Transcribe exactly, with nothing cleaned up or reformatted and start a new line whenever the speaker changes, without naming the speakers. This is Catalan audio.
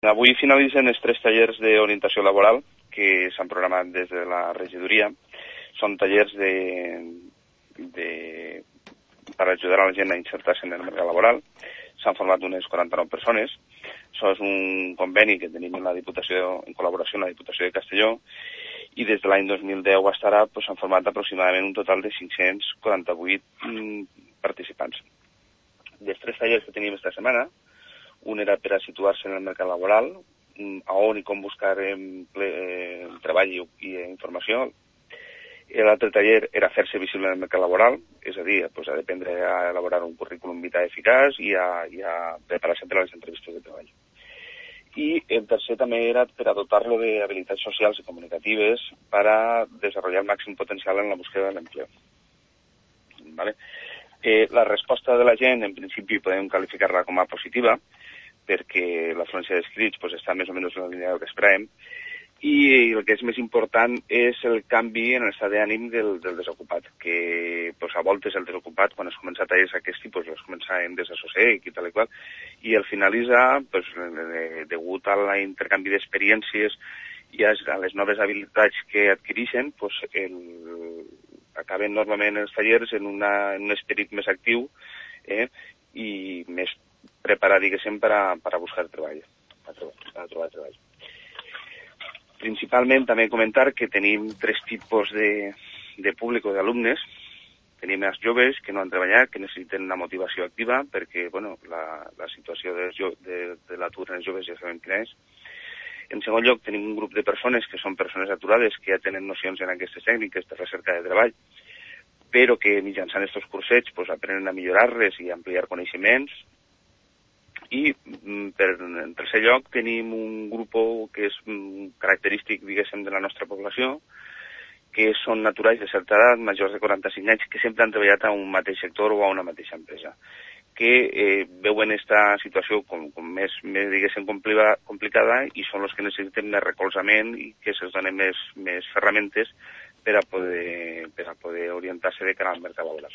Avui finalitzen els tres tallers d'orientació laboral que s'han programat des de la regidoria. Són tallers de, de, per ajudar a la gent a insertar-se en el mercat laboral. S'han format unes quaranta-nou persones. Això és un conveni que tenim en la Diputació, en col·laboració amb la Diputació de Castelló, i des de l'any dos mil deu fins ara s'han pues, format aproximadament un total de cinc-cents quaranta-vuit mm, participants. Dels tres tallers que tenim esta setmana, un era per a situar-se en el mercat laboral, a on i com buscar emple, eh, treball i, i informació. L'altre taller era fer-se visible en el mercat laboral, és a dir, pues, a dependre a elaborar un currículum vitae eficaç i a, i a preparar-se per a les entrevistes de treball. Y el tercer també era per a dotar-lo de habilitats socials i comunicatives para desarrollar el màxim potencial en la búsqueda de l'empleo. ¿Vale? Eh, la resposta de la gent, en principi, podem qualificar-la com a positiva, perquè l'afluència d'escrits pues, està més o menys en la línia del que esperàvem, i el que és més important és el canvi en l'estat d'ànim del, del desocupat, que pues, a voltes el desocupat, quan es comença a tallar aquest tipus, es comença en desassossec i tal i qual, i al finalitzar, pues, degut a l'intercanvi d'experiències i a les noves habilitats que adquireixen, pues, el, acaben normalment els tallers en, una, en un esperit més actiu eh, i més preparat, diguéssim, per a, per a buscar treball, per a, per a trobar treball. Principalment també comentar que tenim tres tipus de, de públic o d'alumnes. Tenim els joves que no han treballat, que necessiten una motivació activa, perquè bueno, la, la situació de, de, de l'atur en els joves ja sabem quina és. En segon lloc, tenim un grup de persones que són persones aturades, que ja tenen nocions en aquestes tècniques de recerca de treball, però que mitjançant aquests cursets pues, aprenen a millorar-les i a ampliar coneixements. I per, en tercer lloc tenim un grup que és característic, diguéssim, de la nostra població, que són naturals de certa edat, majors de quaranta-cinc anys, que sempre han treballat a un mateix sector o a una mateixa empresa, que eh, veuen aquesta situació com, com més, més diguéssim, complicada i són els que necessiten més recolzament i que se'ls donen més, més ferramentes per a poder, per a poder orientar-se de cara al mercat laboral.